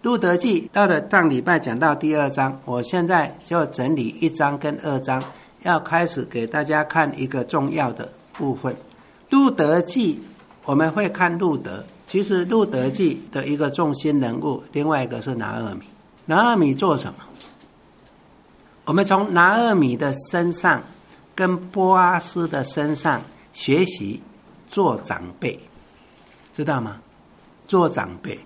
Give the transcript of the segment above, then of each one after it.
路德记到了上礼拜讲到第2章，我现在就整理1章跟2章，要开始给大家看一个重要的部分。路德记我们会看路德，其实路德记的一个重心人物，另外一个是拿俄米。拿俄米做什么？我们从拿俄米的身上跟波阿斯的身上学习做长辈，知道吗？做长辈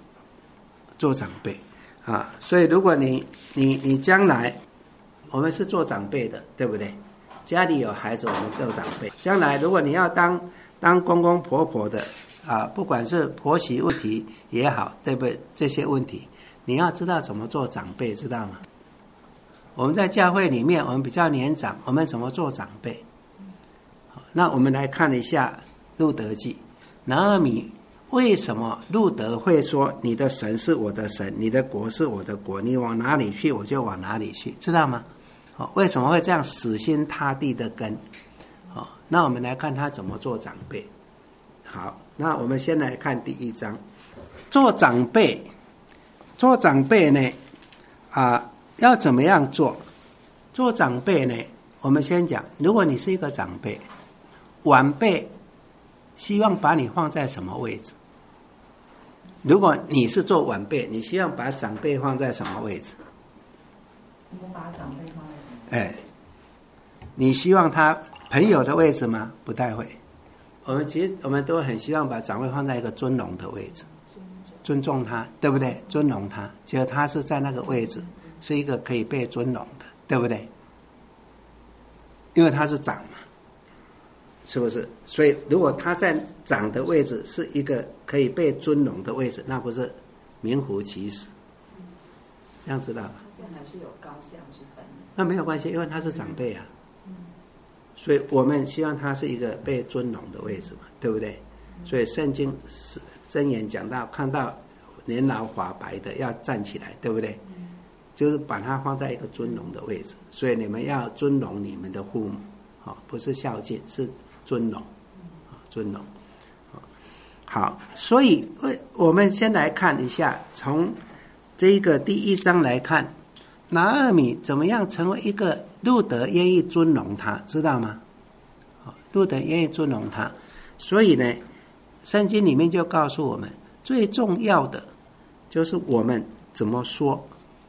啊！所以如果你将来，我们是做长辈的，对不对？家里有孩子，我们做长辈。将来如果你要当公公婆婆的啊，不管是婆媳问题也好，对不对？这些问题你要知道怎么做长辈，知道吗？我们在教会里面，我们比较年长，我们怎么做长辈？那我们来看一下路德记。拿俄米为什么路德会说你的神是我的神，你的国是我的国，你往哪里去我就往哪里去，知道吗？为什么会这样死心塌地的跟？那我们来看他怎么做长辈。好，那我们先来看第1章。做长辈呢要怎么样做？做长辈呢，我们先讲，如果你是一个长辈，晚辈希望把你放在什么位置？如果你是做晚辈，你希望把长辈放在什么位置？ 我把长辈放在什么？ 你希望他朋友的位置吗？不太会。其实我们都很希望把长辈放在一个尊荣的位置，尊重他，对不对？尊荣他，结果他是在那个位置，是一个可以被尊荣的，对不对？因为他是长嘛，是不是？所以如果他在长的位置是一个可以被尊荣的位置，那不是名副其实？这样知道吧？ 这样还是有高下之分。 那没有关系，因为他是长辈啊。所以我们希望他是一个被尊荣的位置嘛，对不对？所以圣经箴言讲到，看到年老发白的要站起来，对不对？就是把他放在一个尊荣的位置。所以你们要尊荣你们的父母，不是孝敬，是尊荣，尊荣。好，所以我们先来看一下，从这个第1章来看，拿俄米怎么样成为一个路德愿意尊荣他，知道吗？路德愿意尊荣他，所以呢，圣经里面就告诉我们，最重要的就是我们怎么说，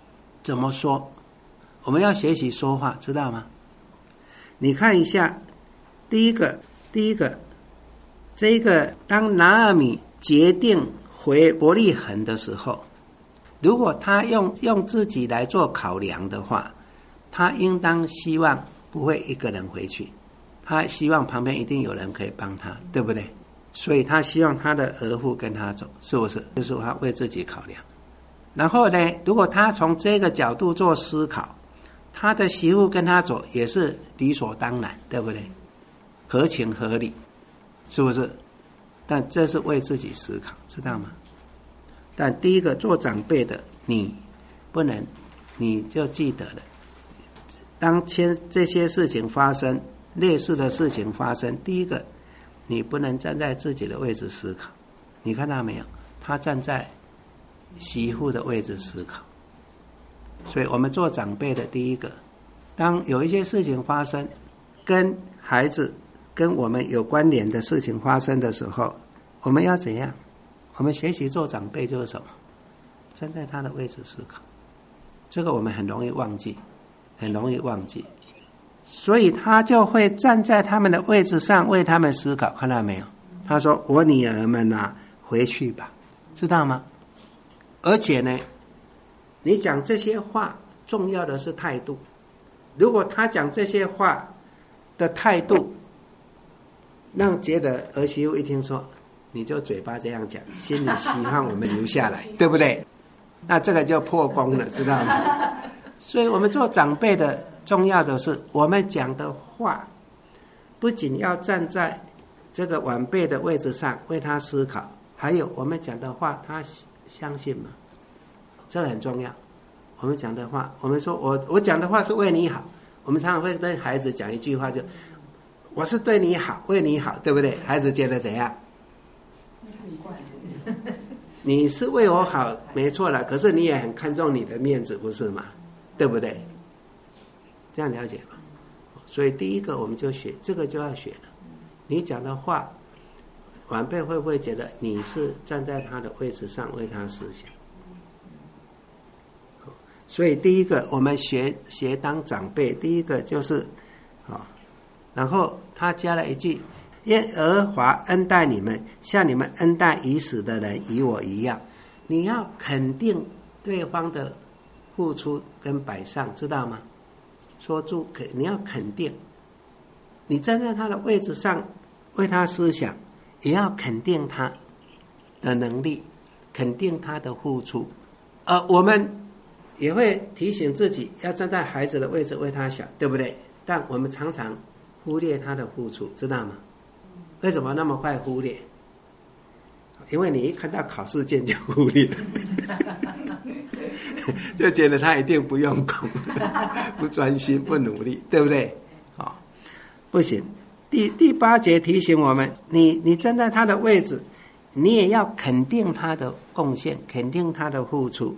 我们要学习说话，知道吗？你看一下，第一个，这个当拿俄米决定回伯利恒的时候，如果他用自己来做考量的话，他应当希望不会一个人回去，他希望旁边一定有人可以帮他，对不对？所以他希望他的儿妇跟他走，是不是？就是他为自己考量。然后呢，如果他从这个角度做思考，他的媳妇跟他走也是理所当然，对不对？合情合理，是不是？但这是为自己思考，知道吗？但第一个做长辈的，你不能，你就记得了，当这些事情发生，类似的事情发生，第一个你不能站在自己的位置思考。你看到没有？他站在媳妇的位置思考。所以我们做长辈的，第一个，当有一些事情发生，跟孩子跟我们有关联的事情发生的时候，我们要怎样？我们学习做长辈就是什么？站在他的位置思考。这个我们很容易忘记。所以他就会站在他们的位置上为他们思考，看到没有？他说：“我女儿们啊，回去吧。”知道吗？而且呢，你讲这些话，重要的是态度。如果他讲这些话的态度，让觉得儿媳妇一听说，你就嘴巴这样讲，心里希望我们留下来，对不对？那这个就破功了，知道吗？所以我们做长辈的，重要的是我们讲的话，不仅要站在这个晚辈的位置上为他思考，还有我们讲的话他相信吗？这个很重要。我们讲的话，我们说我讲的话是为你好，我们常常会跟孩子讲一句话，就我是对你好，为你好，对不对？孩子觉得怎样？ 你是为我好，没错了，可是你也很看重你的面子，不是吗？对不对？这样了解吧？所以第一个我们就学这个就要学了。你讲的话，晚辈会不会觉得你是站在他的位置上为他思想？所以第一个我们学当长辈，第一个就是然后他加了一句：耶和华恩待你们，像你们恩待已死的人与我一样。你要肯定对方的付出跟摆上，知道吗？说出你要肯定，你站在他的位置上为他思想，也要肯定他的能力，肯定他的付出。我们也会提醒自己要站在孩子的位置为他想，对不对？但我们常常忽略他的付出，知道吗？为什么那么快忽略？因为你一看到考试卷就忽略了就觉得他一定不用功不专心不努力，对不对？不行。第8节提醒我们，你站在他的位置，你也要肯定他的贡献，肯定他的付出。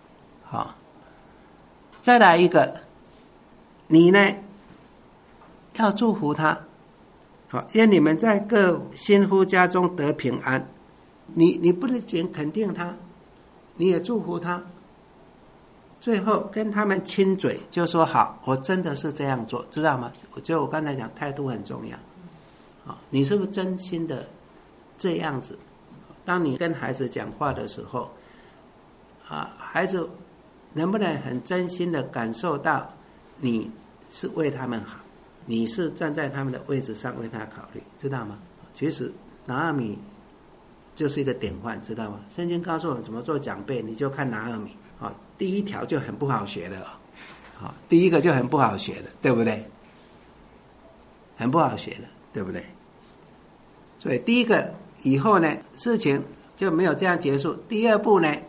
再来一个，你呢要祝福他，愿你们在各新夫家中得平安。你不能仅肯定他，你也祝福他，最后跟他们亲嘴，就说好，我真的是这样做，知道吗？我觉得我刚才讲态度很重要。你是不是真心的这样子？当你跟孩子讲话的时候，孩子能不能很真心的感受到你是为他们好，你是站在他们的位置上为他考虑，知道吗？其实拿俄米就是一个典范，知道吗？圣经告诉我们怎么做长辈，你就看拿俄米。第一条就很不好学的第一个就很不好学的，对不对？很不好学的，对不对？所以第一个以后呢，事情就没有这样结束。第二步呢，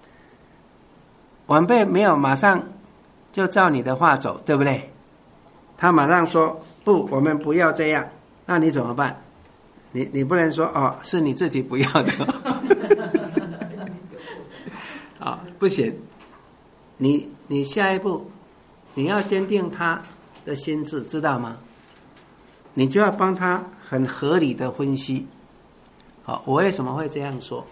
晚辈没有马上就照你的话走，对不对？他马上说不，我们不要这样，那你怎么办？你不能说是你自己不要的不行。你下一步你要坚定他的心智，知道吗？你就要帮他很合理的分析。我为什么会这样说？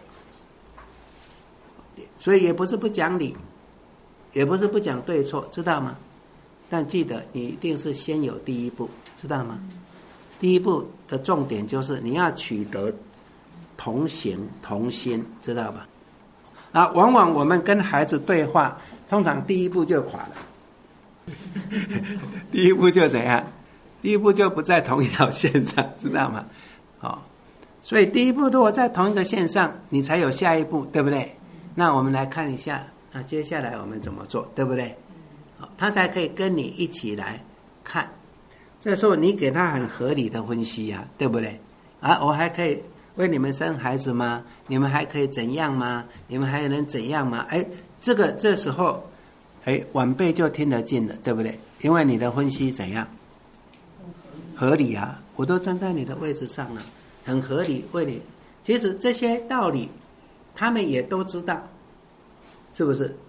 所以也不是不讲理，也不是不讲对错，知道吗？但记得你一定是先有第一步，知道吗？第一步的重点就是你要取得同行同心，知道吧？往往我们跟孩子对话，通常第一步就垮了第一步就怎样？第一步就不在同一条线上，知道吗？所以第一步如果在同一个线上，你才有下一步，对不对？那我们来看一下，接下来我们怎么做，对不对？他才可以跟你一起来看。这时候你给他很合理的分析对不对？我还可以为你们生孩子吗？你们还可以怎样吗？你们还能怎样吗？这时候晚辈就听得进了，对不对？因为你的分析怎样？合理我都站在你的位置上了，很合理，为你。其实这些道理他们也都知道，是不是？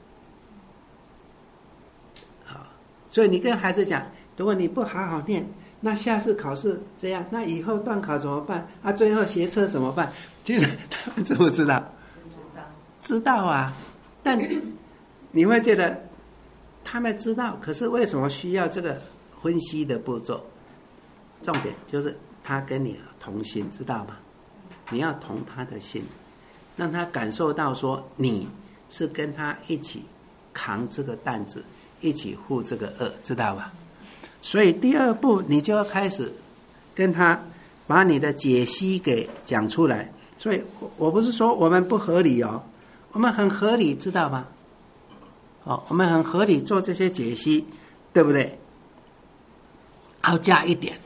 所以你跟孩子讲，如果你不好好念，那下次考试这样，那以后段考怎么办？最后学测怎么办？其实他们知不知道？知道但你会觉得他们知道，可是为什么需要这个分析的步骤？重点就是他跟你同心，知道吗？你要同他的心，让他感受到说你是跟他一起扛这个担子，一起负这个恶，知道吧？所以第二步你就要开始跟他把你的解析给讲出来。所以我不是说我们不合理我们很合理，知道吗？我们很合理做这些解析，对不对？要加一点，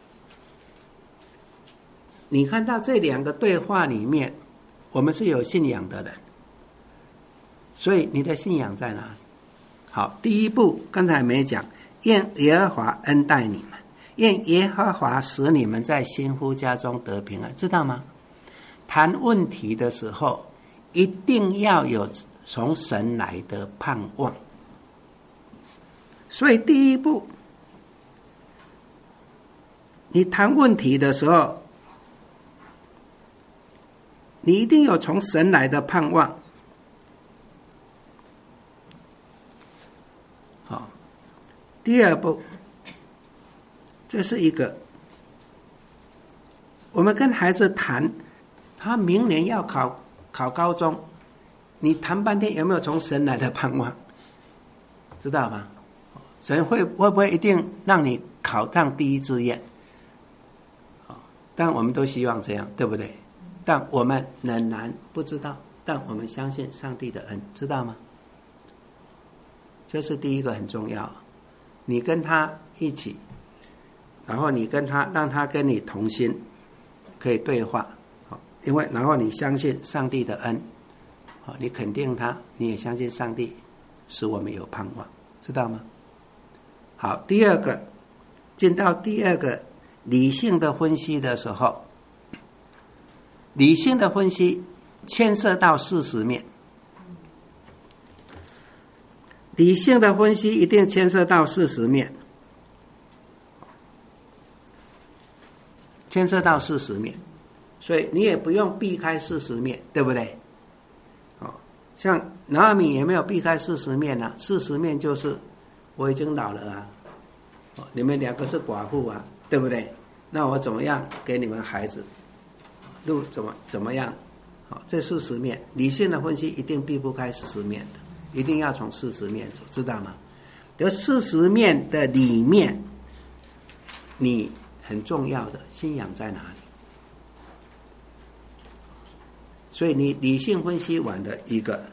你看到这两个对话里面，我们是有信仰的人，所以你的信仰在哪里？好，第一步刚才没讲，愿耶和华恩待你们，愿耶和华使你们在新夫家中得平安，知道吗？谈问题的时候一定要有从神来的盼望。所以第一步，你谈问题的时候，你一定有从神来的盼望。好，第二步，这是一个，我们跟孩子谈，他明年要考高中，你谈半天有没有从神来的盼望？知道吗？神会不会一定让你考上第一志愿？但我们都希望这样，对不对？但我们仍然不知道，但我们相信上帝的恩，知道吗？这是第一个很重要。你跟他一起，然后你跟他，让他跟你同心，可以对话，因为然后你相信上帝的恩，你肯定他，你也相信上帝使我们有盼望，知道吗？好，第二个，进到第二个理性的分析的时候，理性的分析牵涉到事实面，理性的分析一定牵涉到事实面，牵涉到事实面，所以你也不用避开事实面，对不对？像拿俄米也没有避开事实面啊，事实面就是我已经老了啊，你们两个是寡妇啊，对不对？那我怎么样给你们孩子？路怎么样？这事实面，理性的分析一定避不开事实面的，一定要从事实面走，知道吗？而事实面的里面，你很重要的信仰在哪里？所以你理性分析完的一个，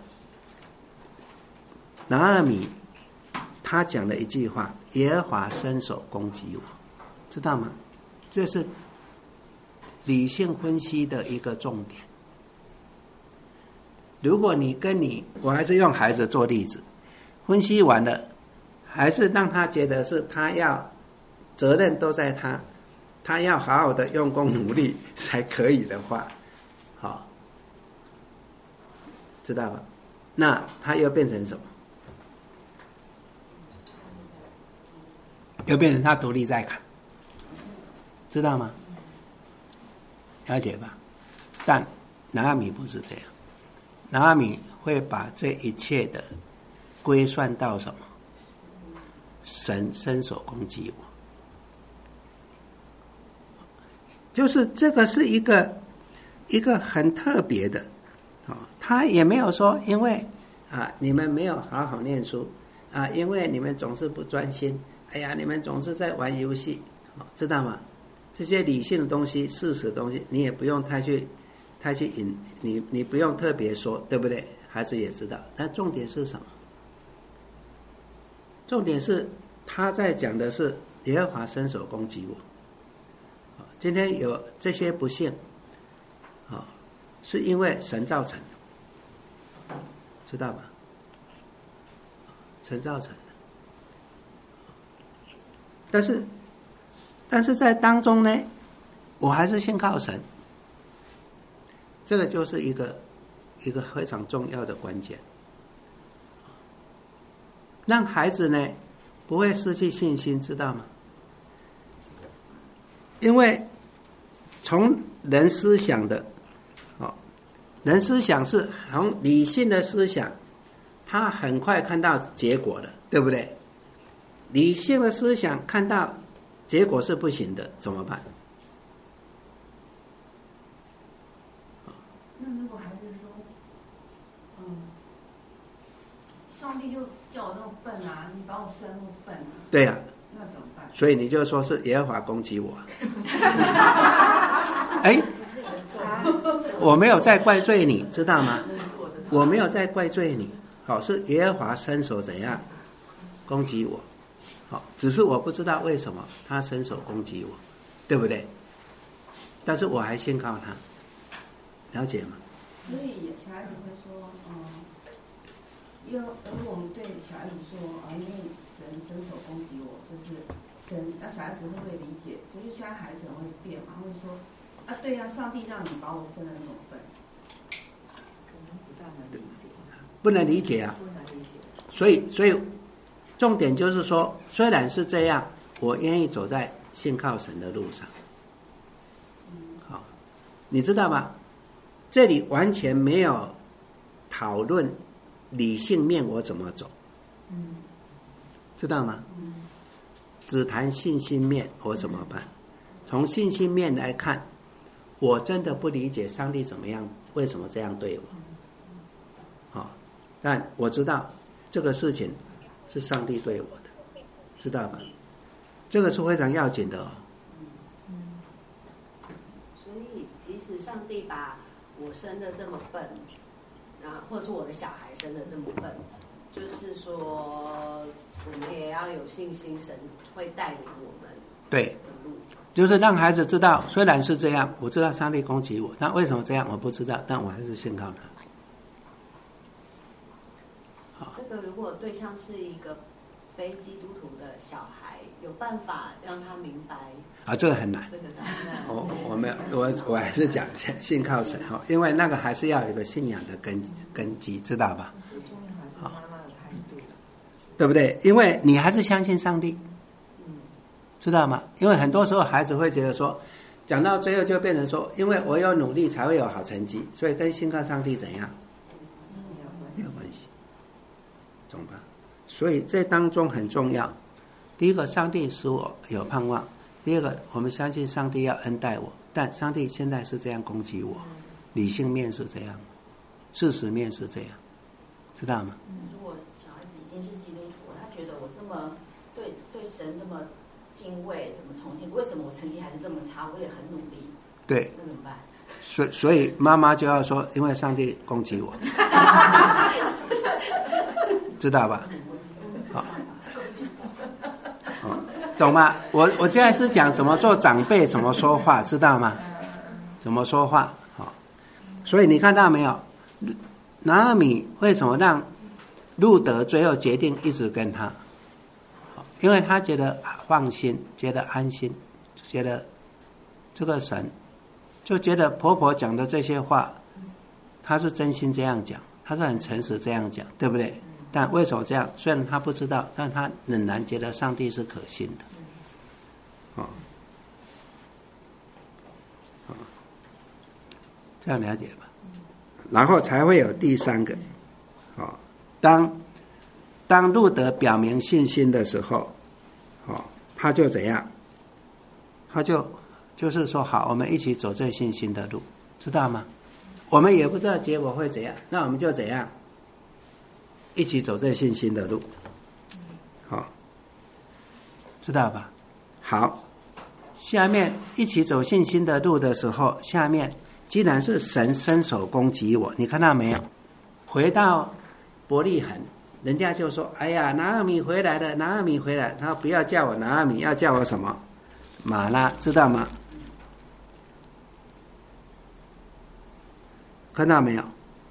拿俄米他讲了一句话：耶和华伸手攻击我，知道吗？这是理性分析的一个重点。如果你我还是用孩子做例子，分析完了，还是让他觉得是他要责任都在他要好好的用功努力才可以的话，好，知道吧？那他又变成什么？又变成他独立在看，知道吗？了解吧？但拿俄米不是这样，拿俄米会把这一切的归算到什么？神伸手攻击我，就是这个是一个很特别的，他也没有说因为你们没有好好念书因为你们总是不专心，哎呀，你们总是在玩游戏，知道吗？这些理性的东西、事实的东西，你也不用太去你不用特别说，对不对？孩子也知道。但重点是什么？重点是他在讲的是耶和华伸手攻击我。今天有这些不幸，是因为神造成的，知道吧？神造成的。但是在当中呢，我还是信靠神。这个就是一个非常重要的关键，让孩子呢不会失去信心，知道吗？因为从人思想的，人思想是从理性的思想，他很快看到结果的，对不对？理性的思想看到结果是不行的，怎么办？ 那如果孩子说，上帝就叫我那么笨啊，你把我生那么笨啊？ 对呀， 那怎么办？ 所以你就说是耶和华攻击我。我没有在怪罪你，知道吗？我没有在怪罪你，是耶和华伸手怎样攻击我。只是我不知道为什么他伸手攻击我，对不对？但是我还信靠他，了解吗？ 所以小孩子会说，如果我们对小孩子说，因为神伸手攻击我，就是神，那小孩子会不会理解？就是现在孩子会变嘛，会说，对呀，上帝让你把我生得那么笨。 不能理解啊。所以重点就是说，虽然是这样，我愿意走在信靠神的路上。好，你知道吗？这里完全没有讨论理性面我怎么走，知道吗？只谈信心面我怎么办。从信心面来看，我真的不理解上帝怎么样，为什么这样对我。但我知道这个事情是上帝对我的，知道吧？这个是非常要紧的哦。 所以即使上帝把我生的这么笨，或者是我的小孩生的这么笨，就是说我们也要有信心，神会带领我们。 对，就是让孩子知道，虽然是这样，我知道上帝攻击我，那为什么这样我不知道，但我还是信靠他。 这个如果对象是一个非基督徒的小孩，有办法让他明白这个很难。 这个难。 我还是讲信靠神哈，因为那个还是要有一个信仰的根基，知道吧？好，对不对？因为你还是相信上帝，知道吗？因为很多时候孩子会觉得说，讲到最后就变成说，因为我有努力才会有好成绩，所以跟信靠上帝怎样没有关系，懂吧？所以这当中很重要。第一个，上帝使我有盼望；第二个，我们相信上帝要恩待我，但上帝现在是这样攻击我，理性面是这样，事实面是这样，知道吗？ 如果小孩子已经是基督徒，他觉得我这么对神这么敬畏，这么崇敬，为什么我成绩还是这么差？我也很努力， 对， 那怎么办？ 所以妈妈就要说，因为上帝攻击我，知道吧？好，懂吗？我现在是讲怎么做长辈，怎么说话，知道吗？怎么说话？好，所以你看到没有？拿俄米为什么让路德最后决定一直跟他？因为他觉得放心，觉得安心，觉得这个神，就觉得婆婆讲的这些话，她是真心这样讲，她是很诚实这样讲，对不对？但为什么这样？虽然他不知道，但他仍然觉得上帝是可信的。这样了解吧？然后才会有第三个。当路德表明信心的时候，他就怎样？他就是说好，我们一起走这信心的路，知道吗？我们也不知道结果会怎样，那我们就怎样？一起走这信心的路，好，知道吧？好，下面一起走信心的路的时候，下面既然是神伸手攻击我，你看到没有？回到伯利恒，人家就说：“哎呀，拿俄米回来了，拿俄米回来。”他不要叫我拿俄米，要叫我什么？玛拉，知道吗？看到没有？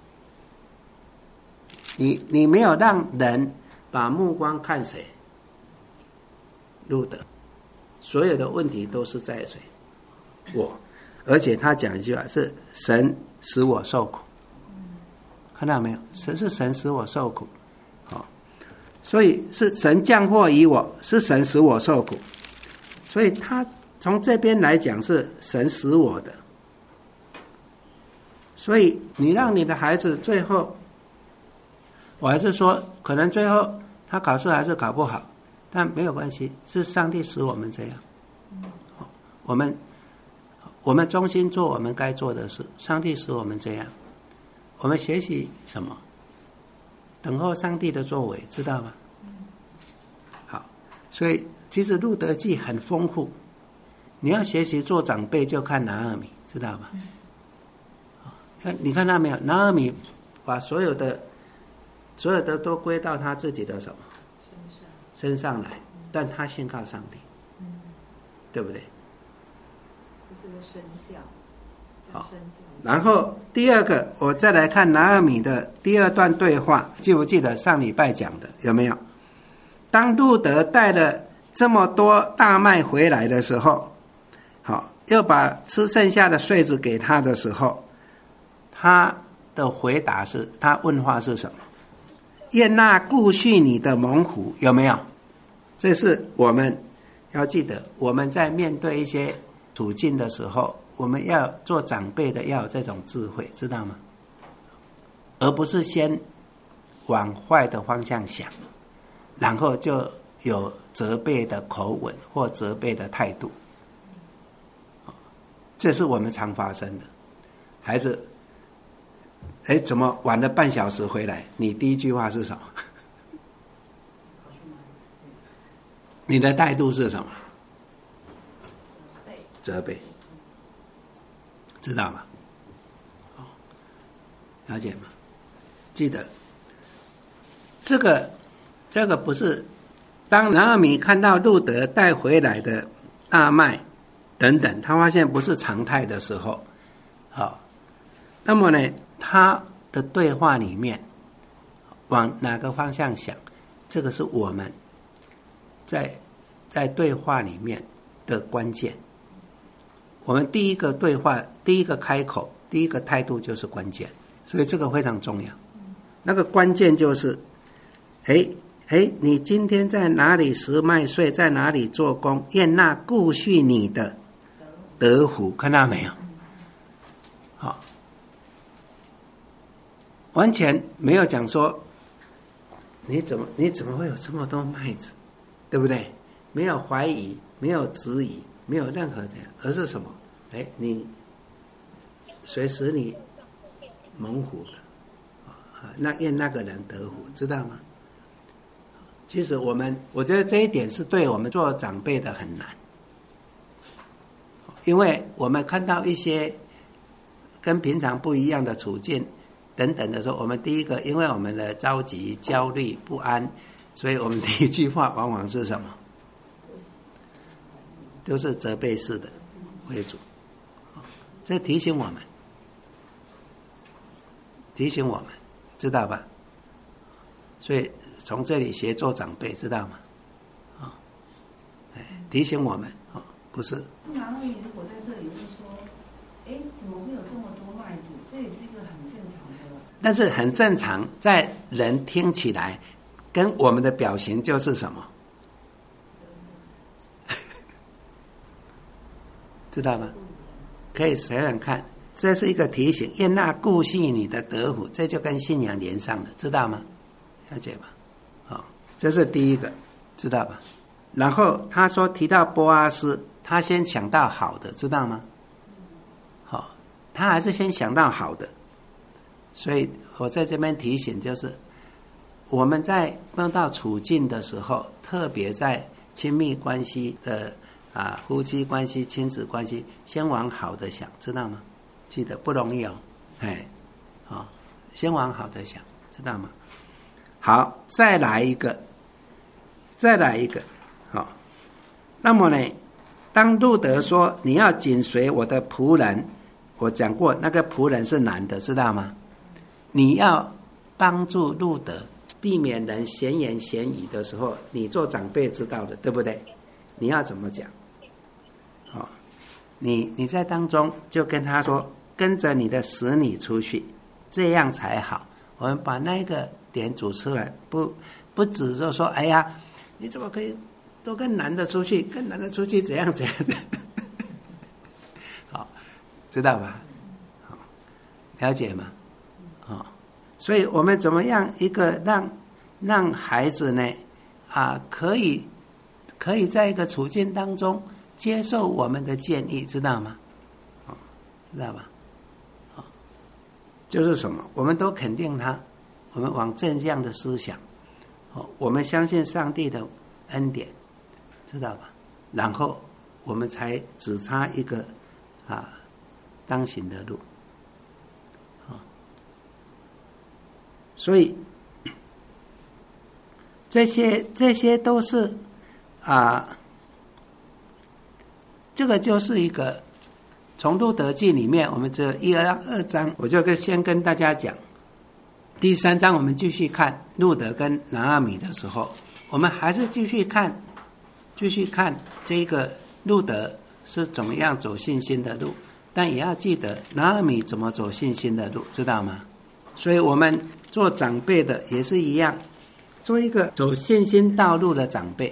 你没有让人把目光看谁？路德，所有的问题都是在谁？我。而且他讲一句话是神使我受苦，看到没有？神使我受苦，所以是神降祸于我，是神使我受苦，所以他从这边来讲是神使我的。所以你让你的孩子最后，我还是说可能最后他考试还是考不好，但没有关系，是上帝使我们这样。我们忠心做我们该做的事，上帝使我们这样。我们学习什么？等候上帝的作为，知道吗？好，所以其实路德记很丰富，你要学习做长辈就看拿俄米，知道吗？你看到没有？拿俄米把所有的都归到他自己的什么身上来，但他信靠上帝，对不对？ 这是个身教。 好，然后第二个，我再来看拿俄米的第二段对话，记不记得上礼拜讲的？有没有？当路德带了这么多大麦回来的时候，好，又把吃剩下的穗子给他的时候，他的回答是，他问话是什么？愿那顾恤你的猛虎，有没有？这是我们要记得，我们在面对一些处境的时候，我们要做长辈的要有这种智慧，知道吗？而不是先往坏的方向想，然后就有责备的口吻或责备的态度。这是我们常发生的。孩子怎么晚了半小时回来？你第一句话是什么？你的态度是什么？责备，知道吗？了解吗？记得，这个不是当拿俄米看到路得带回来的大麦等等，他发现不是常态的时候，好，那么呢，他的对话里面往哪个方向想？这个是我们在对话里面的关键。我们第一个对话，第一个开口，第一个态度就是关键，所以这个非常重要。那个关键就是，你今天在哪里拾麦穗，在哪里做工？愿那顾恤你的得福，看到没有？好，完全没有讲说你怎么会有这么多麦子，对不对？没有怀疑，没有质疑，没有任何的，而是什么？你谁使你猛虎的？那愿那个人得福，知道吗？其实我觉得这一点是对我们做长辈的很难，因为我们看到一些跟平常不一样的处境等等的时候，我们第一个，因为我们的着急、焦虑、不安，所以我们第一句话往往是什么？都是责备式的为主。这提醒我们，知道吧？所以从这里学做长辈，知道吗？提醒我们不是。 拿俄米如果在这里会说，怎么会有这么多麦子？这也是一个很正常的。 但是很正常，在人听起来，跟我们的表情就是什么？知道吗？可以想想看，这是一个提醒，愿那顾恤你的得福，这就跟信仰连上了，知道吗？了解吧？这是第一个，知道吧？然后他说提到波阿斯，他先想到好的，知道吗？他还是先想到好的，所以我在这边提醒，就是我们在碰到处境的时候，特别在亲密关系的夫妻关系、亲子关系，先往好的想，知道吗？记得不容易先往好的想，知道吗？好，再来一个，那么呢，当路得说你要紧随我的仆人，我讲过那个仆人是男的，知道吗？你要帮助路得，避免人闲言闲语的时候，你做长辈知道的，对不对？你要怎么讲？你在当中就跟他说，跟着你的使女出去，这样才好。我们把那个点组出来，不只是说，哎呀，你怎么可以都跟男的出去？跟男的出去怎样怎样的？好，知道吧？好，了解吗？所以我们怎么样一个让孩子呢可以在一个处境当中接受我们的建议，知道吗？知道吧？就是什么？我们都肯定他，我们往正向的思想，我们相信上帝的恩典，知道吧？然后我们才只差一个当行的路。所以这些都是这个就是一个从路得记里面，我们这1、2章，我就先跟大家讲。第3章我们继续看路得跟拿俄米的时候，我们还是继续看这个路得是怎么样走信心的路，但也要记得拿俄米怎么走信心的路，知道吗？ 所以我们做长辈的也是一样，做一个走信心道路的长辈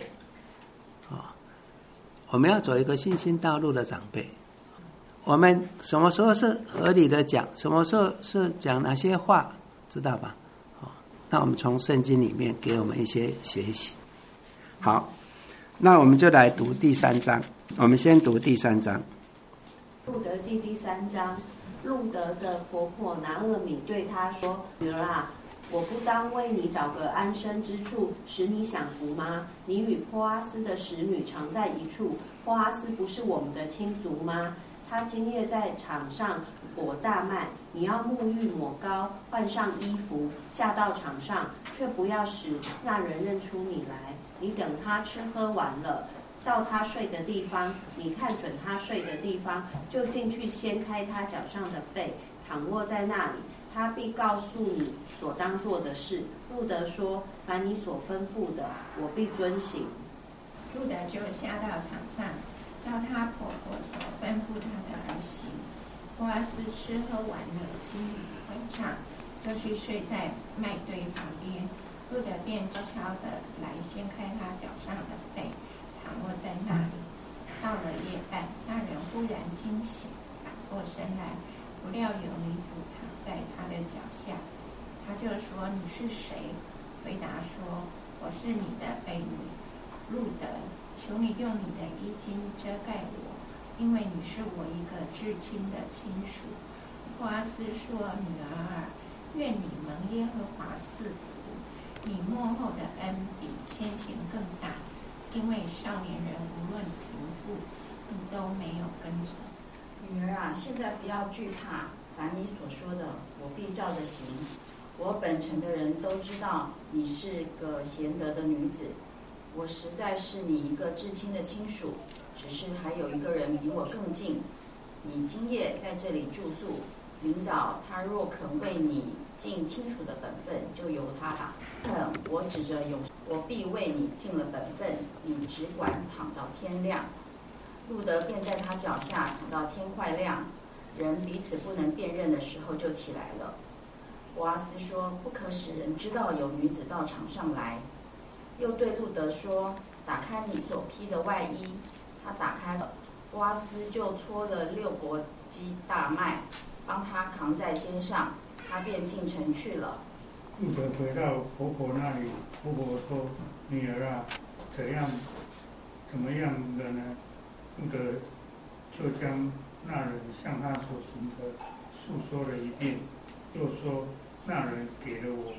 我们要走一个信心道路的长辈。我们什么时候是合理的讲，什么时候是讲哪些话，知道吧？那我们从圣经里面给我们一些学习。好，那我们就来读第3章。我们先读第3章。 路德记第3章，路德的婆婆拿俄米对她说：“女儿啊，我不当为你找个安身之处，使你享福吗？你与波阿斯的使女常在一处，波阿斯不是我们的亲族吗？他今夜在场上裹大麦，你要沐浴抹膏，换上衣服，下到场上，却不要使那人认出你来。你等他吃喝完了，到他睡的地方，你看准他睡的地方，就进去掀开他脚上的被，躺卧在那里，他必告诉你所当做的事。”路德说：“凡你所吩咐的，我必遵行。” 路德就下到场上，照她婆婆所吩咐她的而行。波阿斯吃喝完了，心里欢畅，就去睡在麦堆旁边。路德便悄悄地来掀开他脚上的被，躺卧在那里。到了夜半，那人忽然惊醒，反过身来，不料有女子躺在他的脚下。他就说：“你是谁？”回答说：“我是你的婢女路德，求你用你的衣襟遮盖我，因为你是我一个至亲的亲属。”波阿斯说：“女儿啊，愿你蒙耶和华赐福，你末后的恩比先前更大，因为少年人无论贫富，你都没有跟从。” 女儿啊，现在不要惧怕，凡你所说的，我必照着行。我本城的人都知道你是个贤德的女子，我实在是你一个至亲的亲属，只是还有一个人比我更近。你今夜在这里住宿，明早他若肯为你尽亲属的本分，就由他吧。我指着永，我必为你尽了本分，你只管躺到天亮。路德便在他脚下躺到天快亮，人彼此不能辨认的时候就起来了。波阿斯说：“不可使人知道有女子到场上来。”又对路德说：“打开你所披的外衣。”他打开了，波阿斯就搓了6簸箕大麦，帮他扛在肩上，他便进城去了。 路德回到婆婆那里，婆婆说：“女儿啊，怎么样的呢？”路德就将那人向他所行的述说了一遍，又说：“那人给了我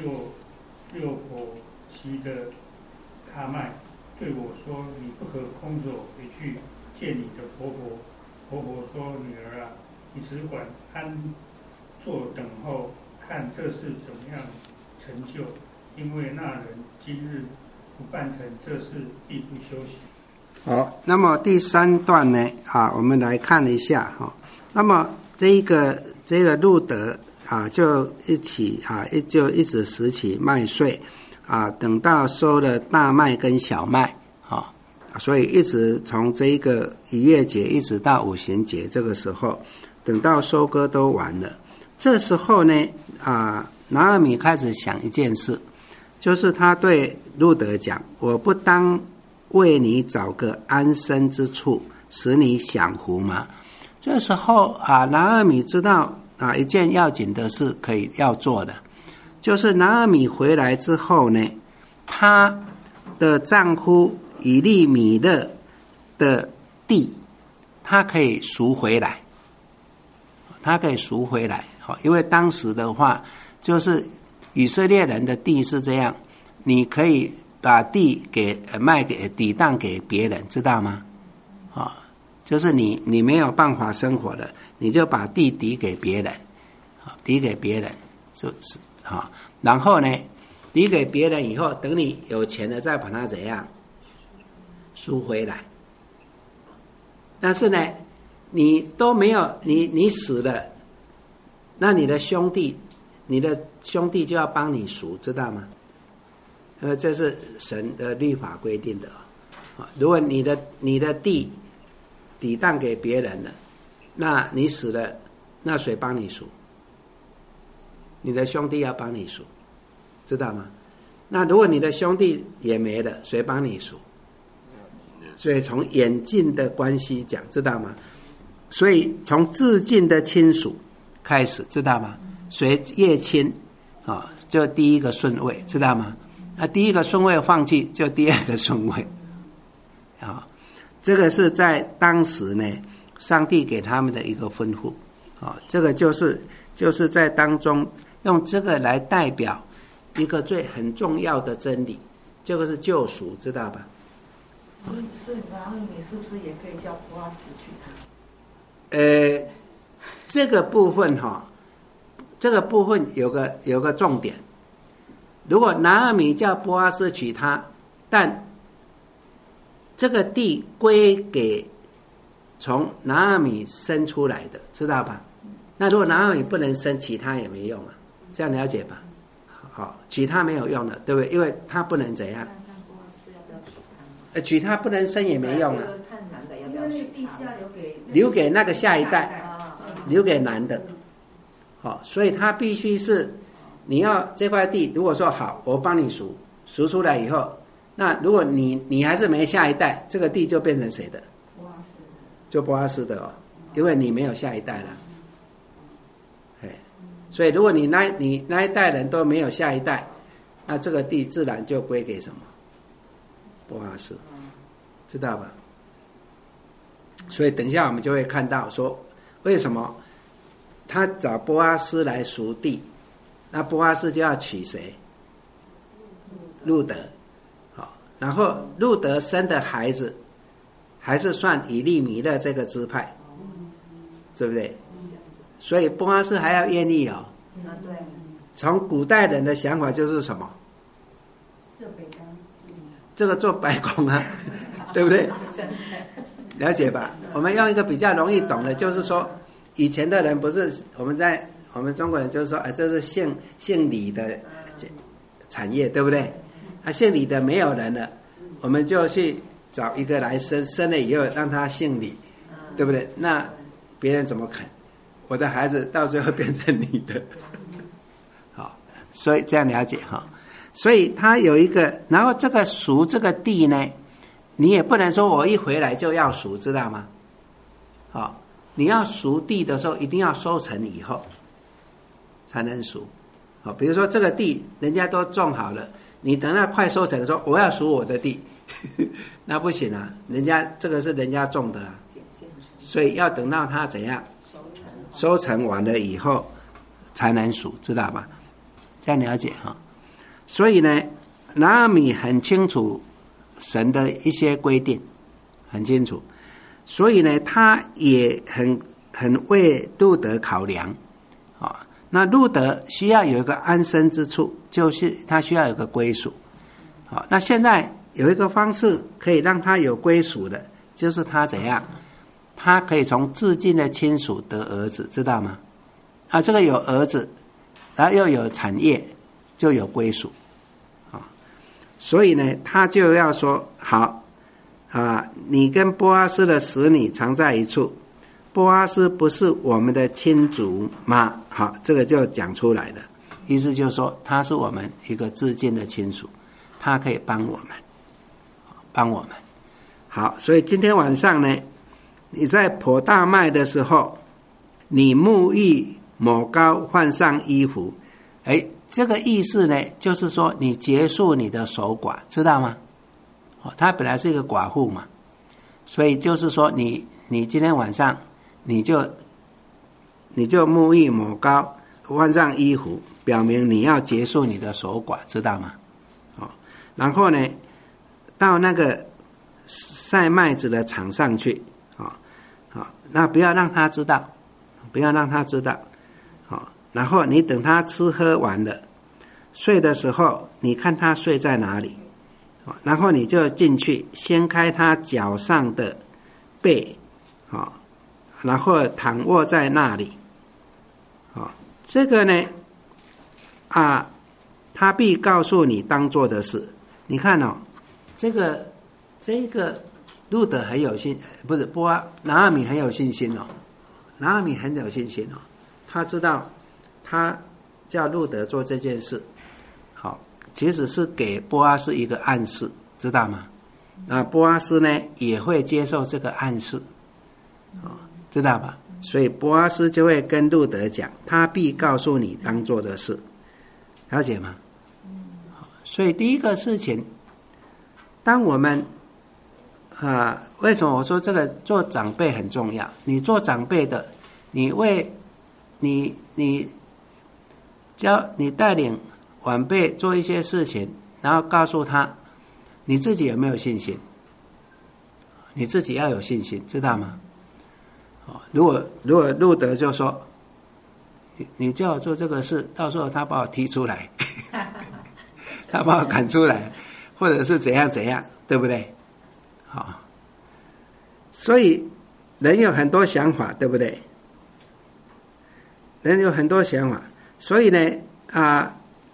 6簸箕的大麦，对我说：你不可空手回去见你的婆婆。”婆婆说：“女儿啊，你只管安坐等候，看这事怎么样成就，因为那人今日不办成这事，必不休息。” 好，那么第3段呢我们来看一下那么这个路德就一直拾起麦穗等到收了大麦跟小麦所以一直从这个逾越节一直到五旬节，这个时候等到收割都完了，这时候呢拿俄米开始想一件事，就是他对路德讲：“我不当为你找个安身之处，使你享福吗？”这时候拿俄米知道一件要紧的事要做的，就是拿俄米回来之后呢，她的丈夫以利米勒的地，她可以赎回来，因为当时的话，就是以色列人的地是这样，你可以把地卖给抵当给别人，知道吗？就是你没有办法生活的，你就把地抵给别人，就是然后呢，抵给别人以后，等你有钱了再把它怎样赎回来。但是呢，你都没有，你死了，那你的兄弟就要帮你赎，知道吗？这是神的律法规定的如果你的地抵当给别人了，那你死了，那谁帮你赎？ 你的兄弟要帮你数，知道吗？那如果你的兄弟也没了，谁帮你数？所以从远近的关系讲，知道吗？所以从至近的亲属开始，知道吗？谁越亲就第一个顺位，知道吗？那第一个顺位放弃，就第二个顺位这个是在当时呢，上帝给他们的一个吩咐这个就是在当中用这个来代表一个很重要的真理，这个是救赎，知道吧？ 所以拿俄米是不是也可以叫波阿斯娶她？ 这个部分有个重点，如果拿俄米叫波阿斯娶她，但这个地归给从拿俄米生出来的，知道吧？那如果拿俄米不能生，娶她也没用啊，这样了解吧？好，娶她没有用的，对不对？因为她不能怎样？娶她不能生也没用啊。 因为那地是要留给那个下一代，留给男的。所以他必须是，你要这块地，如果说好，我帮你赎出来以后，那如果你还是没下一代，这个地就变成谁的？就波阿斯的因为你没有下一代了。所以如果你那一代人都没有下一代，那这个地自然就归给什么？波阿斯，知道吧？所以等一下我们就会看到说，为什么他找波阿斯来赎地，那波阿斯就要娶谁？路德。然后路德生的孩子还是算以利米勒这个支派，对不对？所以波阿斯还要愿意对。 从古代人的想法就是什么？这个做白工啊，对不对？了解吧？我们用一个比较容易懂的，就是说，以前的人不是我们中国人就是说，这是姓李的产业，对不对？姓李的没有人了，我们就去找一个来生了以后让他姓李，对不对？那别人怎么肯？我的孩子到最后变成你的，好，所以这样了解哈。所以他有一个，然后这个赎这个地呢，你也不能说我一回来就要赎，知道吗？你要赎地的时候，一定要收成以后才能赎。比如说这个地人家都种好了，你等到快收成的时候，我要赎我的地，那不行啊，这个是人家种的啊，所以要等到他怎样收成完了以后才能赎，知道吧？这样了解哈。所以呢，拿俄米很清楚神的一些规定，很清楚，所以呢，他也很为路德考量那路德需要有一个安身之处，就是他需要有个归属那现在有一个方式可以让他有归属的，就是他怎样？他可以从至近的亲属得儿子，知道吗？这个有儿子，然后又有产业，就有归属所以呢，他就要说好你跟波阿斯的使女常在一处，波阿斯不是我们的亲族吗？好，这个就讲出来了，意思就是说他是我们一个至近的亲属，他可以帮我们。好，所以今天晚上呢，你在剖大麦的时候，你沐浴抹膏换上衣服，这个意思呢，就是说你结束你的守寡，知道吗？她本来是一个寡妇嘛，所以就是说你今天晚上你就沐浴抹膏换上衣服，表明你要结束你的守寡，知道吗？然后呢，到那个晒麦子的场上去那不要让他知道，然后你等他吃喝完了，睡的时候你看他睡在哪里然后你就进去掀开他脚上的被然后躺卧在那里这个呢他必告诉你当做的事。你看这个路德很有信，不是拿俄米很有信心拿俄米很有信心他知道他叫路德做这件事，好，其实是给波阿斯一个暗示，知道吗？那波阿斯呢也会接受这个暗示，知道吧？所以波阿斯就会跟路德讲，他必告诉你当做的事，了解吗？所以第一个事情，当我们为什么我说这个做长辈很重要？你做长辈的，你带领晚辈做一些事情，然后告诉他，你自己有没有信心？你自己要有信心，知道吗？如果路德就说，你叫我做这个事，到时候他把我踢出来，他把我赶出来，或者是怎样怎样，对不对？好，所以人有很多想法，对不对？人有很多想法，所以呢，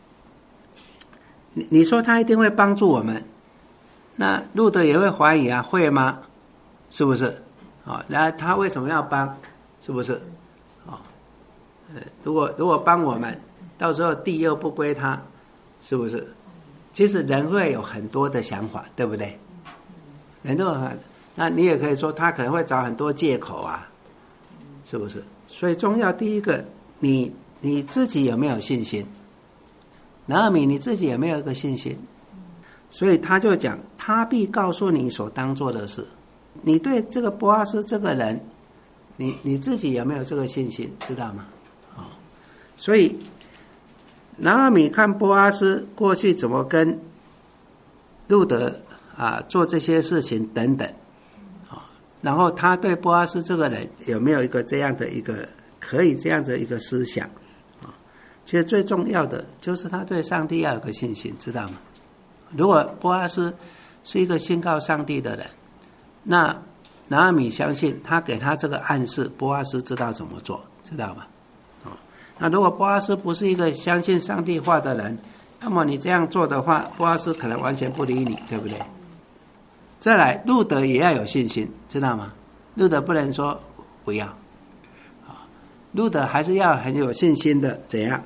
你说他一定会帮助我们，那路德也会怀疑啊，会吗？是不是？那他为什么要帮？是不是？如果帮我们，到时候地又不归他，是不是？其实人会有很多的想法，对不对？人都有很，那你也可以说他可能会找很多借口啊，是不是？所以重要第一个，你自己有没有信心？拿俄米你自己有没有一个信心？所以他就讲，他必告诉你所当做的事。你对这个波阿斯这个人，你自己有没有这个信心？知道吗？所以拿俄米看波阿斯过去怎么跟路德做这些事情等等，然后他对波阿斯这个人有没有一个这样的一个可以这样的一个思想？其实最重要的就是他对上帝要有个信心，知道吗？如果波阿斯是一个信靠上帝的人，那拿俄米相信他给他这个暗示，波阿斯知道怎么做，知道吗？那如果波阿斯不是一个相信上帝话的人，那么你这样做的话，波阿斯可能完全不理你，对不对？再来，路德也要有信心，知道吗？路德不能说不要，路德还是要很有信心的，怎样？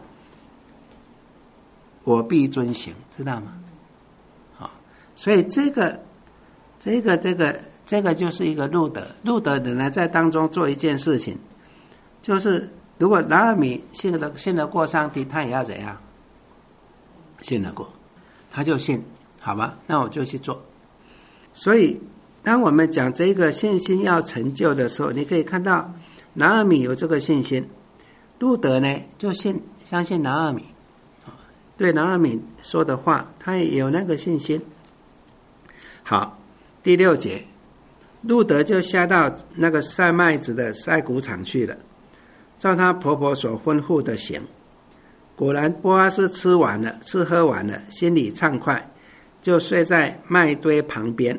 我必遵行，知道吗？所以这个就是一个路德仍然在当中做一件事情，就是如果拿俄米信得过上帝，他也要怎样？信得过，他就信，好吧？那我就去做。所以当我们讲这个信心要成就的时候，你可以看到拿俄米有这个信心，路德呢就相信拿俄米，对拿俄米说的话，他也有那个信心。好，第6节，路德就下到那个晒麦子的晒谷场去了，照她婆婆所吩咐的行。果然波阿斯吃喝完了，心里畅快，就睡在麦堆旁边。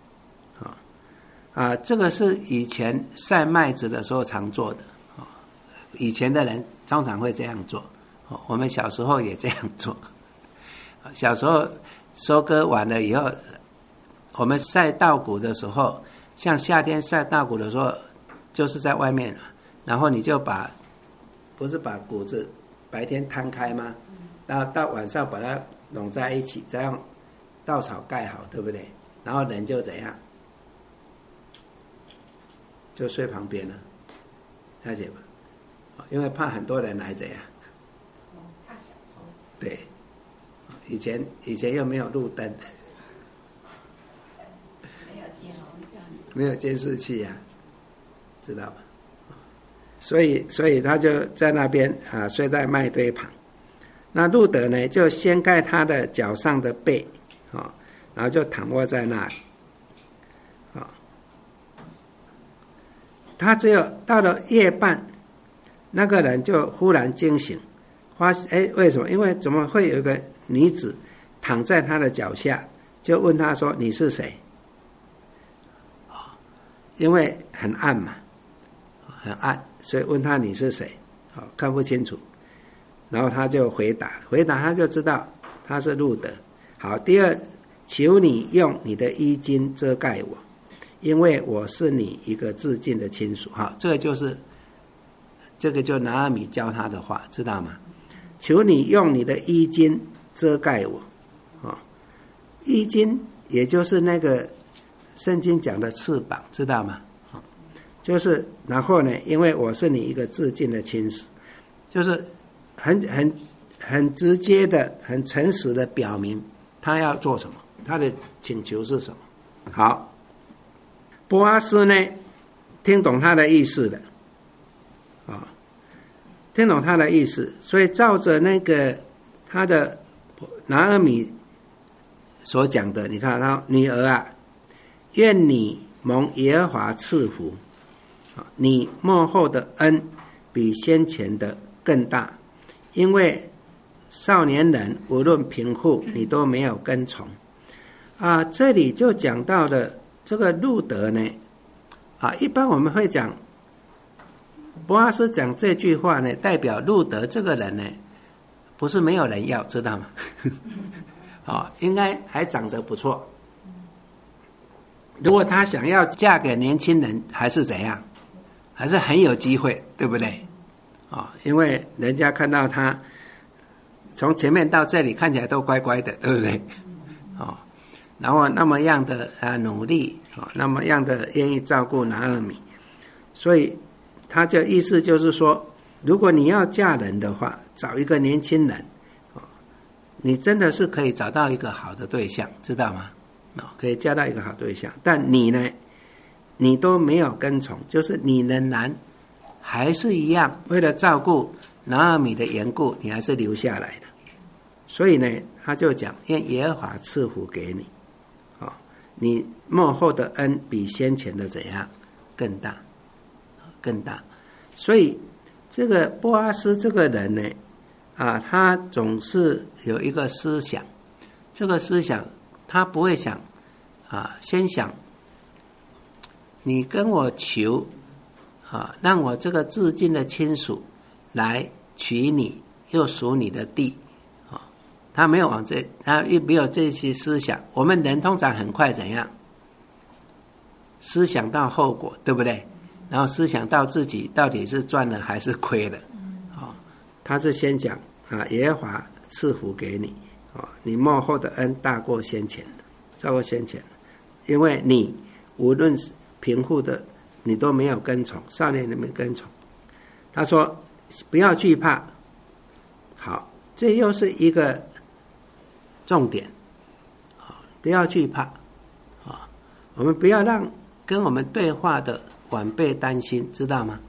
这个是以前晒麦子的时候常做的，以前的人通常会这样做，我们小时候也这样做。小时候收割完了以后，我们晒稻谷的时候，像夏天晒稻谷的时候，就是在外面，然后你就不是把谷子白天摊开吗？然后到晚上把它拢在一起，再用稻草盖好，对不对？然后人就怎样？就睡旁边了，了解吧？因为怕很多人来怎样？ 怕小偷。 对，以前又没有路灯，没有监视器啊，知道吧？所以他就在那边睡在麦堆旁。那路德呢，就掀盖他的脚上的被，然后就躺卧在那里。他只有到了夜半，那个人就忽然惊醒，为什么？因为怎么会有一个女子躺在他的脚下？就问他说：“你是谁？”因为很暗嘛，很暗，所以问他你是谁？看不清楚。然后他就回答他就知道他是路德。好，第二，求你用你的衣襟遮盖我，因为我是你一个至近的亲属。好，这个就拿俄米教他的话，知道吗？ 求你用你的衣襟遮盖我。衣襟也就是那个圣经讲的翅膀，知道吗？就是然后呢，因为我是你一个至近的亲属，就是很直接的、很诚实的表明他要做什么，他的请求是什么。好，波阿斯呢听懂他的意思了，听懂他的意思，所以照着那个他的拿俄米所讲的，你看他女儿啊，愿你蒙耶和华赐福，你末后的恩比先前的更大，因为少年人无论贫富，你都没有跟从。这里就讲到了这个路德呢，一般我们会讲，波阿斯讲这句话呢，代表路德这个人呢，不是没有人要，知道吗？应该还长得不错。如果他想要嫁给年轻人，还是怎样，还是很有机会，对不对？因为人家看到他从前面到这里看起来都乖乖的，对不对？然后那么样的努力，那么样的愿意照顾拿俄米，所以他的意思就是说，如果你要嫁人的话，找一个年轻人，你真的是可以找到一个好的对象，知道吗？可以嫁到一个好对象，但你呢，你都没有跟从，就是你仍然还是一样，为了照顾拿俄米的缘故，你还是留下来的。所以呢，他就讲，愿耶和华赐福给你，你末后的恩比先前的怎样更大，更大。所以这个波阿斯这个人呢，他总是有一个思想，这个思想他不会想先想你跟我求让我这个至近的亲属来娶你，又属你的地，他没有他没有这些思想。我们人通常很快怎样思想到后果，对不对？然后思想到自己到底是赚了还是亏了。他是先讲耶和华赐福给你，你末后的恩大过先前的，超过先前的，因为你无论贫富的你都没有跟从，少年人没跟从。他说不要惧怕。好，这又是一个重点，不要惧怕，我们不要让跟我们对话的晚辈担心，知道吗？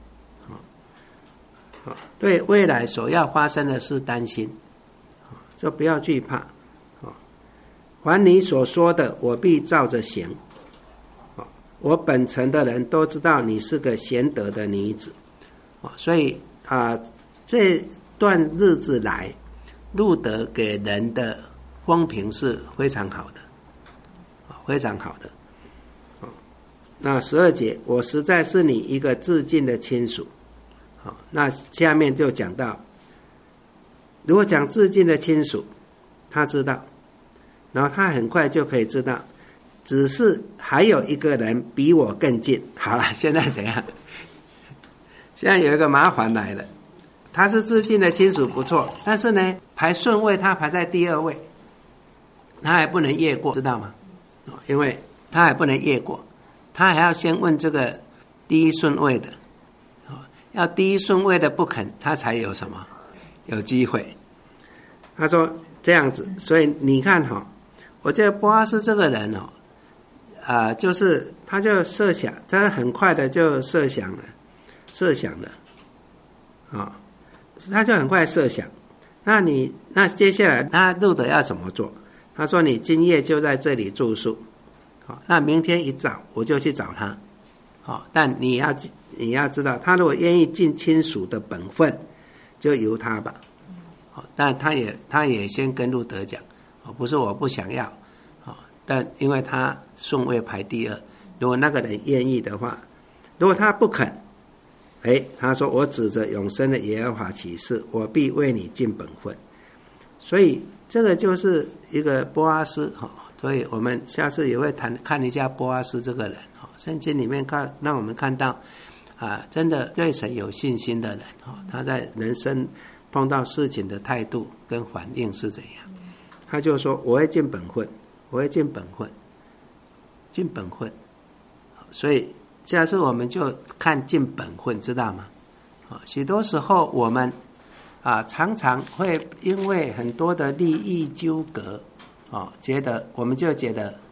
对未来所要发生的事担心，就不要惧怕。凡你所说的，我必照着行。我本城的人都知道你是个贤德的女子，所以这段日子来，路德给人的风评是非常好的，非常好的。那12节，我实在是你一个至近的亲属。那下面就讲到，如果讲至近的亲属，他知道，然后他很快就可以知道，只是还有一个人比我更近。好了，现在怎样？现在有一个麻烦来了，他是至近的亲属不错，但是呢，排顺位他排在第2位，他还不能越过，知道吗？因为他还不能越过，他还要先问这个第1顺位的，要第1顺位的不肯，他才有什么有机会。他说这样子，所以你看我觉得波阿斯这个人就是他就设想，他很快的就设想了，他就很快设想。那接下来他路德要怎么做？他说你今夜就在这里住宿，那明天一早我就去找他。但你要知道，他如果愿意尽亲属的本分，就由他吧。但他也先跟路德讲，不是我不想要，但因为他顺位排第2，如果那个人愿意的话，如果他不肯，他说我指着永生的耶和华起誓，我必为你尽本分。所以这个就是一个波阿斯，所以我们下次也会看一下波阿斯这个人。圣经里面让我们看到真的对神有信心的人，他在人生碰到事情的态度跟反应是怎样。他就说我会尽本分，我会尽本分，尽本分。所以下次我们就看尽本分，知道吗？许多时候我们常常会因为很多的利益纠葛，我们就觉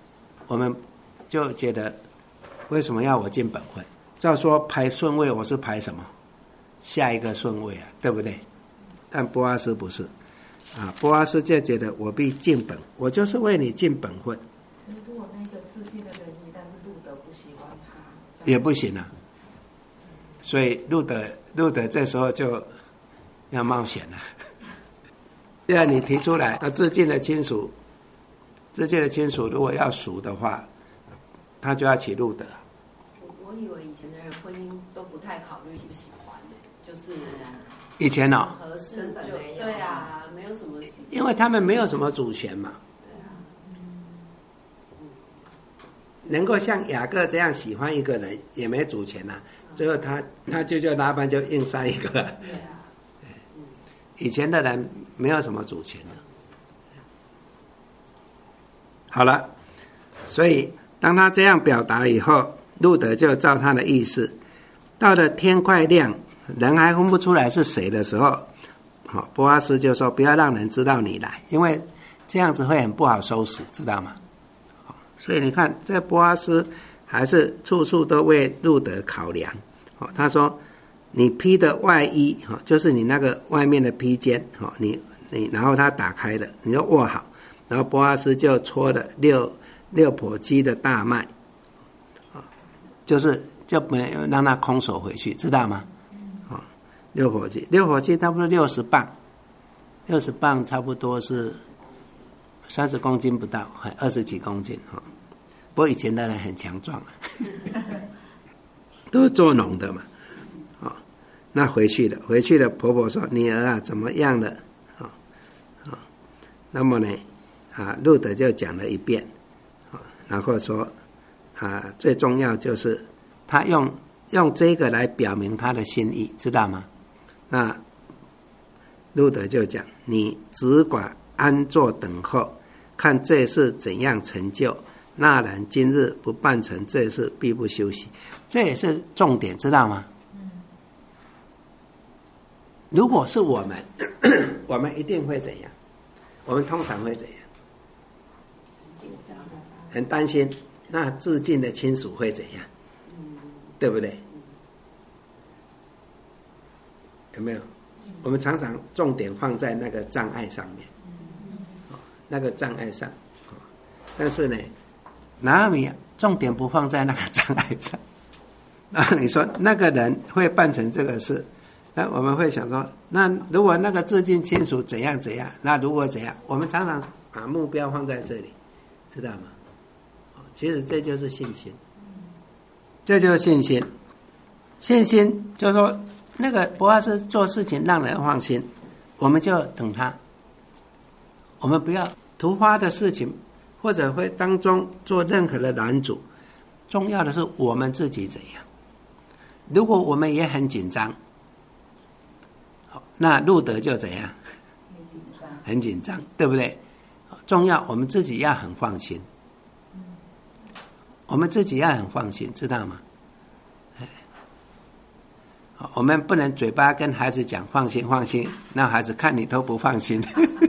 得为什么要我尽本分？照说排顺位，我是排什么？下一个顺位啊，对不对？但波阿斯不是波阿斯就觉得我必尽本，我就是为你尽本分。 如果那个自信的人一旦是路德不喜欢他， 也不行啊。所以路德这时候就要冒险了。既然你提出来，那自尽的亲属如果要赎的话，他就要起路德。 我以为以前的人婚姻都不太考虑喜不喜欢，就是以前合适就对啊，没有什么， 因为他们没有什么主权嘛。能够像雅各这样喜欢一个人，也没主权啊。最后他舅舅拉班就硬塞一个。对啊。以前的人没有什么主权的。好了，所以当他这样表达以后，路德就照他的意思，到了天快亮，人还分不出来是谁的时候，波阿斯就说不要让人知道你来，因为这样子会很不好收拾，知道吗？所以你看这波阿斯还是处处都为路德考量。他说你披的外衣就是你那个外面的披肩，你然后他打开了，你就握好，然后波阿斯就搓了六簸箕的大麦，就没有让他空手回去，知道吗？六簸箕差不多60磅，60磅差不多是30公斤不到，20几公斤。不过以前的人很强壮都是做农的嘛。那回去了，婆婆说女儿怎么样了？那么呢路德就讲了一遍，然后说最重要就是他用这个来表明他的心意，知道吗？那路德就讲你只管安坐等候，看这事怎样成就。那人今日不办成这事，必不休息。这也是重点，知道吗？如果是我们我们一定会怎样？我们通常会怎样？很担心。那至近的亲属会怎样？对不对？有没有？我们常常重点放在那个障碍上面，那个障碍上。但是呢，拿俄米重点不放在那个障碍上。你说那个人会办成这个事，那我们会想说，那如果那个至近亲属怎样怎样，那如果怎样，我们常常把目标放在这里，知道吗？其实这就是信心，这就是信心。信心就是说，那个波阿斯做事情让人放心，我们就等他，我们不要突发的事情或者会当中做任何的拦阻，重要的是我们自己怎样。如果我们也很紧张，那路德就怎样？很紧张，对不对？重要我们自己要很放心，我们自己要很放心，知道吗？我们不能嘴巴跟孩子讲放心放心，那孩子看你都不放心。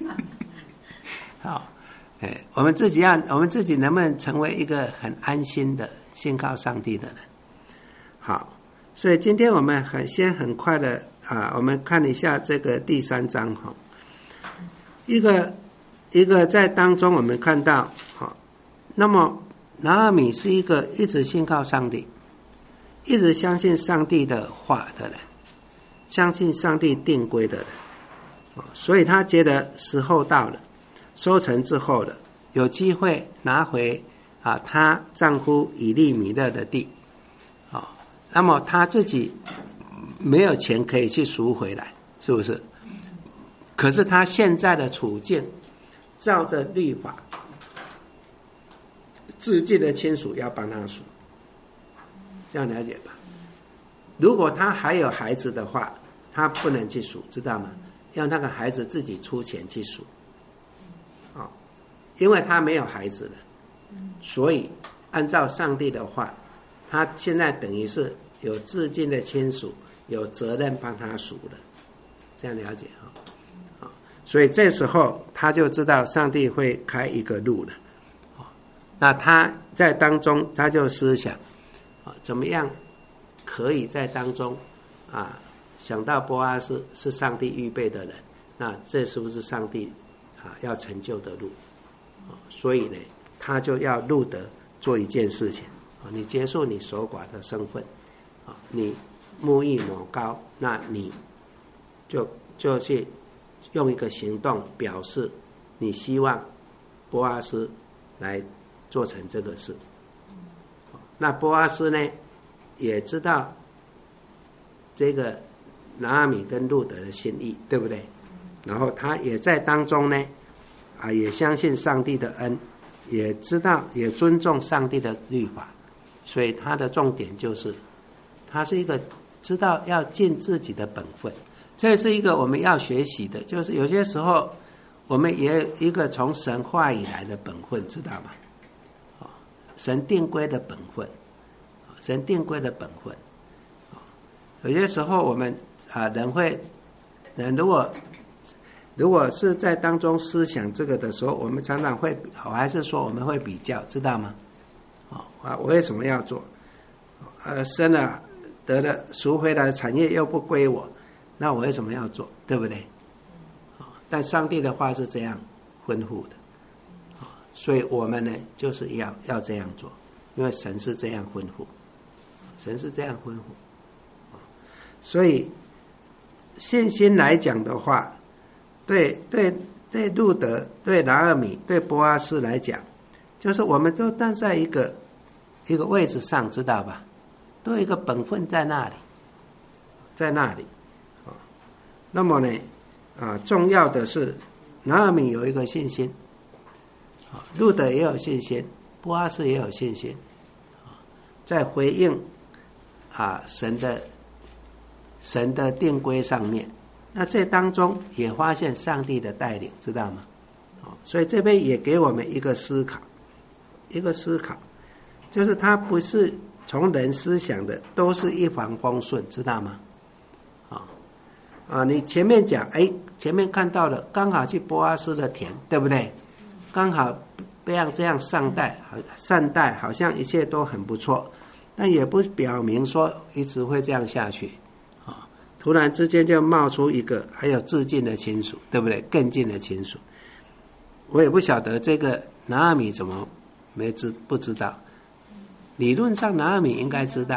好，我们自己能不能成为一个很安心的信靠上帝的人？好，所以今天我们先很快的我们看一下这个第3章哈，一个在当中我们看到那么拿俄米是一个一直信靠上帝，一直相信上帝的话的人，相信上帝定规的人，所以他觉得时候到了，收成之后了，有机会拿回她丈夫以利米勒的地，那么他自己没有钱可以去赎回来，是不是？可是他现在的处境，照着律法，至近的亲属要帮他赎，这样了解吧？如果他还有孩子的话，他不能去赎，知道吗？ 要那个孩子自己出钱去赎，因为他没有孩子了，所以按照上帝的话，他现在等于是有至亲的亲属有责任帮他赎的，这样了解啊？所以这时候他就知道上帝会开一个路了。那他在当中他就思想怎么样可以在当中想到波阿斯是上帝预备的人，那这是不是上帝要成就的路？所以呢，他就要路德做一件事情，你结束你守寡的身份，你沐浴抹膏，那你就去用一个行动表示你希望波阿斯来做成这个事。那波阿斯呢也知道这个拿阿米跟路德的心意，对不对？然后他也在当中呢也相信上帝的恩，也知道也尊重上帝的律法，所以他的重点就是他是一个知道要尽自己的本分。这是一个我们要学习的，就是有些时候我们也有一个从神话以来的本分，知道吗？神定规的本分，神定规的本分。有些时候我们人如果是在当中思想这个的时候，我们常常会，还是说我们会比较，知道吗？我为什么要做？生了得了赎回来的产业又不归我，那我为什么要做？对不对？但上帝的话是这样吩咐的，所以我们呢就是要这样做，因为神是这样吩咐，神是这样吩咐。所以信心来讲的话，对路德、对拿俄米、对波阿斯来讲，就是我们都站在一个位置上，知道吧？都有一个本分在那里，在那里。那么呢，重要的是拿俄米有一个信心，路德也有信心，波阿斯也有信心，在回应神的定规上面。那这当中也发现上帝的带领，知道吗？所以这边也给我们一个思考，就是他不是从人思想的都是一帆风顺，知道吗？你前面讲，前面看到了，刚好去波阿斯的田，对不对？刚好这样善待，好像一切都很不错，但也不表明说一直会这样下去。突然之间就冒出一个还有至近的亲属，对不对？更近的亲属，我也不晓得这个拿阿米怎么不知道。理论上拿阿米应该知道，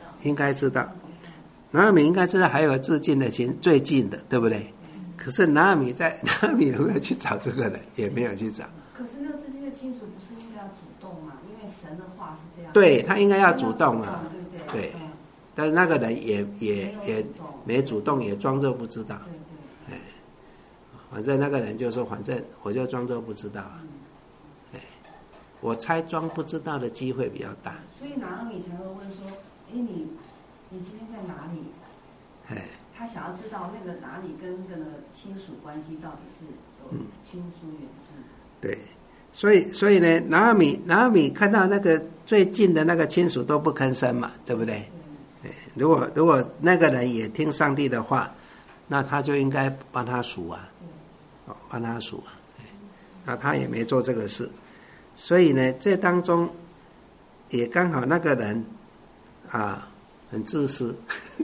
拿阿米应该知道还有至近的最近的，对不对？可是拿阿米有没有去找这个人？也没有去找。 可是那个至近的亲属不是应该要主动吗？因为神的话是这样。 对，他应该要主动啊， 对。 但是那个人也没主动，也装作不知道。 对。 反正那个人就说，反正我就装作不知道啊。我猜装不知道的机会比较大。 所以拿俄米才会问说：“你今天在哪里？”他想要知道那个哪里跟那个亲属关系到底是有亲疏远近。 对，所以呢，拿俄米看到那个最近的那个亲属都不吭声嘛，对不对？如果那个人也听上帝的话，那他就应该帮他赎啊，帮他赎啊。那他也没做这个事，所以呢，这当中也刚好那个人很自私，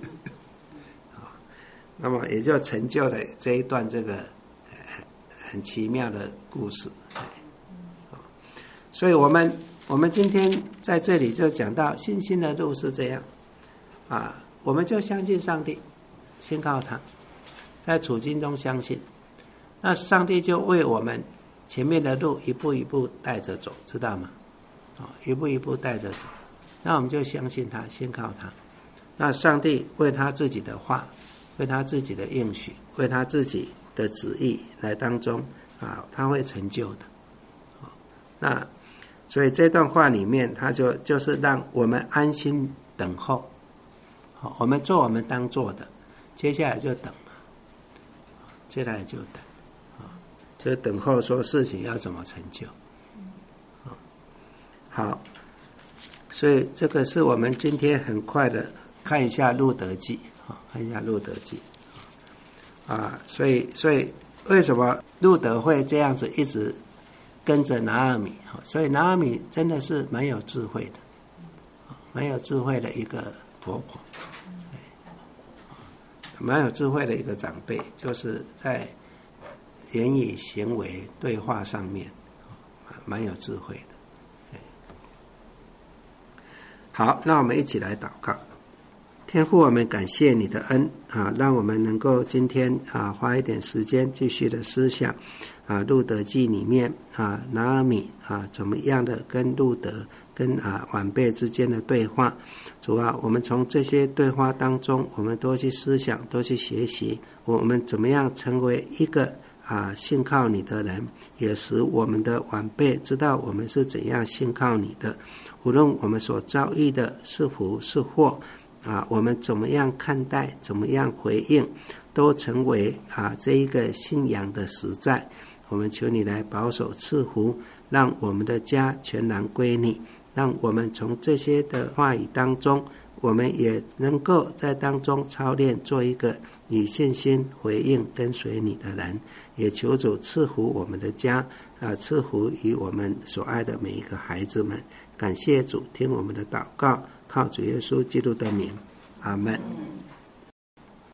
那么也就成就了这一段这个很奇妙的故事。所以我们今天在这里就讲到信心的路是这样。我们就相信上帝，信靠他，在处境中相信，那上帝就为我们前面的路一步一步带着走，知道吗？一步一步带着走，那我们就相信他，信靠他。那上帝为他自己的话，为他自己的应许，为他自己的旨意来当中他会成就的。那所以这段话里面，他就是让我们安心等候。我们做我们当做的，接下来就等， 接下来就等，就等候说事情要怎么成就。好，所以这个是我们今天很快的看一下路德记，看一下路德记，所以为什么路德会这样子一直跟着拿俄米？所以拿俄米真的是蛮有智慧的，蛮有智慧的一个婆婆，蛮有智慧的一个长辈，就是在言语行为对话上面蛮有智慧的。好，那我们一起来祷告。天父，我们感谢你的恩让我们能够今天花一点时间继续的思想路德记里面拿俄米怎么样的跟路德跟晚辈之间的对话。主啊，我们从这些对话当中，我们多去思想，多去学习，我们怎么样成为一个信靠你的人，也使我们的晚辈知道我们是怎样信靠你的。无论我们所遭遇的是福是祸我们怎么样看待，怎么样回应，都成为这一个信仰的实在。我们求你来保守赐福，让我们的家全然归你，让我们从这些的话语当中，我们也能够在当中操练做一个以信心回应跟随你的人。也求主赐福我们的家赐福于我们所爱的每一个孩子们。感谢主，听我们的祷告，靠主耶稣基督的名，阿们。